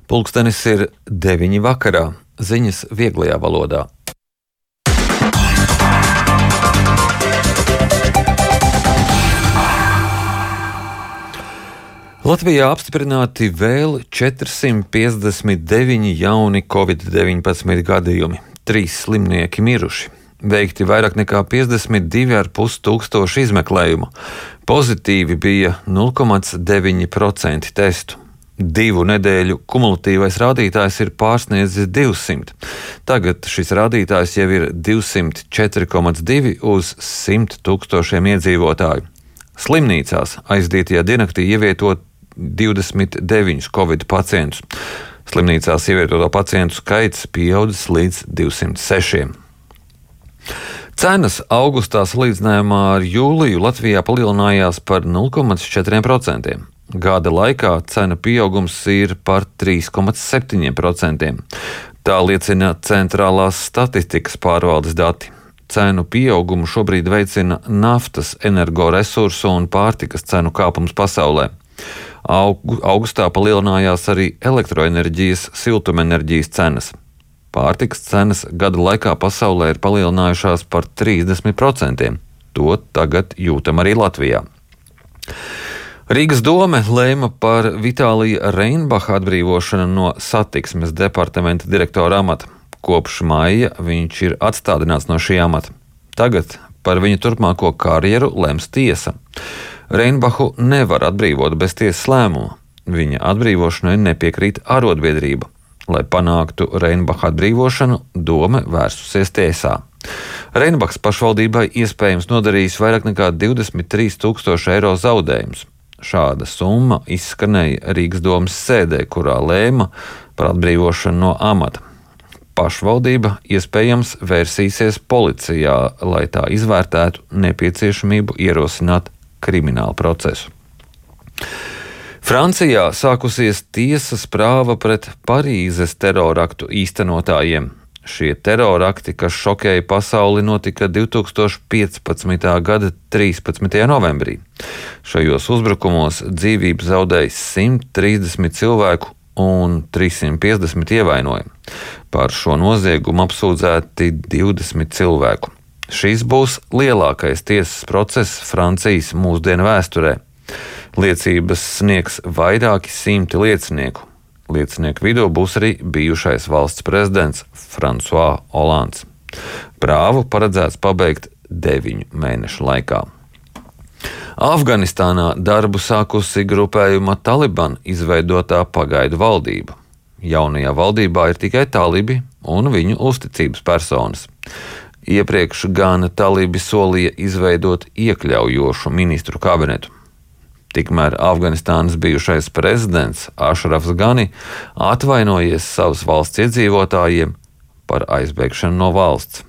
Pulkstenis ir 9 vakarā. Ziņas vieglajā valodā. Latvijā apstiprināti vēl 459 jauni Covid-19 gadījumi, 3 slimnieki miruši. Veikti vairāk nekā 52,5 tūkstoši izmeklējumu. Pozitīvi bija 0,9% testu. 2 nedēļu kumulatīvais rādītājs ir pārsniedzis 200. Tagad šis rādītājs jau ir 204,2 uz 100 tūkstošiem iedzīvotāju. Slimnīcās aizdītajā diennaktī ievietot 29 Covid pacientus. Slimnīcās ievietoto pacientu skaits pieaudzis līdz 206. Cenas augustā salīdzinājumā ar jūliju Latvijā palielinājās par 0,4%. Gada laikā cena pieaugums ir par 3,7%. Tā liecina Centrālās statistikas pārvaldes dati. Cenu pieaugumu šobrīd veicina naftas, energoresursu un pārtikas cenu kāpums pasaulē. Augustā palielinājās arī elektroenerģijas, siltumenerģijas cenas. Pārtikas cenas gada laikā pasaulē ir palielinājušās par 30%. To tagad jūtam arī Latvijā. Rīgas dome lēma par Vitālija Reinbacha atbrīvošanu no satiksmes departamenta direktora amata. Kopš maija viņš ir atstādināts no šī amata. Tagad par viņa turpmāko karjeru lems tiesa. Reinbachu nevar atbrīvot bez tiesas lēmuma. Viņa atbrīvošanai nepiekrīt arotbiedrība. Lai panāktu Reinbacha atbrīvošanu, dome vērsusies tiesā. Reinbachs pašvaldībai iespējams nodarījis vairāk nekā 23,000 eiro zaudējumus. Šāda summa izskanēja Rīgas domes sēdē, kurā lēma par atbrīvošanu no amata. Pašvaldība iespējams vērsīsies policijā, lai tā izvērtētu nepieciešamību ierosināt kriminālu procesu. Francijā sākusies tiesas prāva pret Parīzes teroraktu īstenotājiem. Šie terorakti, kas šokēja pasauli, notika 2015. gada 13. novembrī. Šajos uzbrukumos dzīvību zaudēja 130 cilvēku un 350 ievainojumi. Par šo noziegumu apsūdzēti 20 cilvēku. Šis būs lielākais tiesas process Francijas mūsdienu vēsturē. Liecības sniegs vairāki 100 liecinieku. Liecinieku vidū būs arī bijušais valsts prezidents François Hollands. Prāvu paredzēts pabeigt 9 mēnešu laikā. Afganistānā darbu sākusi grupējuma Taliban izveidotā pagaidu valdība. Jaunajā valdībā ir tikai talibi un viņu uzticības personas. Iepriekš gan talibi solīja izveidot iekļaujošu ministru kabinetu. Tikmēr Afganistānas bijušais prezidents Ašrafs Gani atvainojies savas valsts iedzīvotājiem par aizbēgšanu no valsts.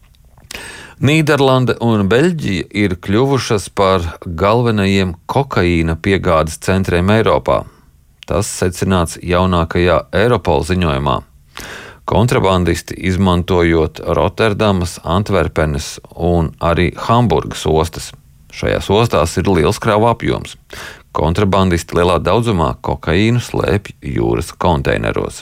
Nīderlande un Beļģija ir kļuvušas par galvenajiem kokaīna piegādes centriem Eiropā. Tas secināts jaunākajā Eiropola ziņojumā. Kontrabandisti, izmantojot Rotterdamas, Antverpenes un arī Hamburgas ostas. Šajās ostās ir liels kravu apjoms. Kontrabandisti lielā daudzumā kokaīnu slēpj jūras konteineros.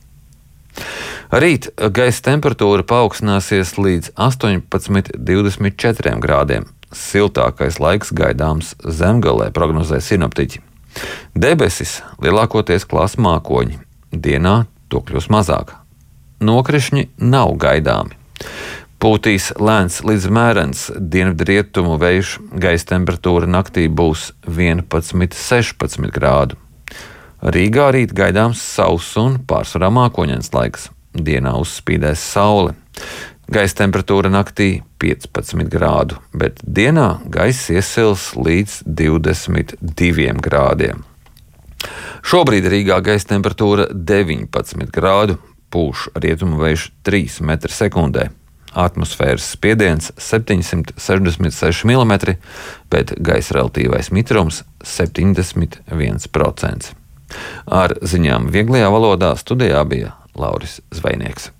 Rīt gaisa temperatūra paaugstināsies līdz 18,24 grādiem. Siltākais laiks gaidāms Zemgalē, prognozē sinoptiķi. Debesis lielākoties klās mākoņi. Dienā to kļūs mazāk. Nokrišņi nav gaidāmi. Pūtīs lēns līdz mērens dienvidrietumu vējš, gaisa temperatūra naktī būs 11,16 grādu. Rīgā rīt gaidāms sauss un pārsvarā mākoņains laiks. Dienā uzspīdēs saule. Gaisa temperatūra naktī 15 grādu, bet dienā gaiss iesils līdz 22 grādiem. Šobrīd Rīgā gaisa temperatūra 19 grādu, pūš rietumu vējš 3 m/sekundē. Atmosfēras spiediens 766 mm, bet gaisa relatīvais mitrums 71%. Ar ziņām vieglajā valodā studijā bija Lauris Zvejnieks.